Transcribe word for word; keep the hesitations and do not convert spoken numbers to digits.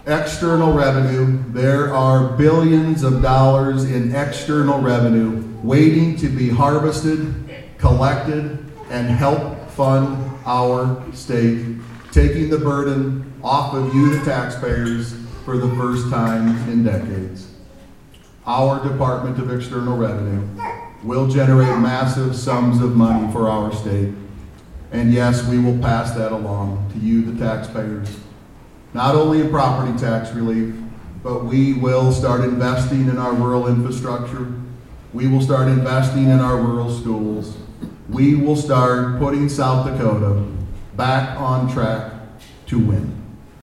External revenue. There are billions of dollars in external revenue waiting to be harvested, collected, and help fund our state, taking the burden off of you, the taxpayers, for the first time in decades. Our Department of External Revenue will generate massive sums of money for our state. And yes, we will pass that along to you, the taxpayers. Not only in property tax relief, but we will start investing in our rural infrastructure. We will start investing in our rural schools. We will start putting South Dakota back on track to win.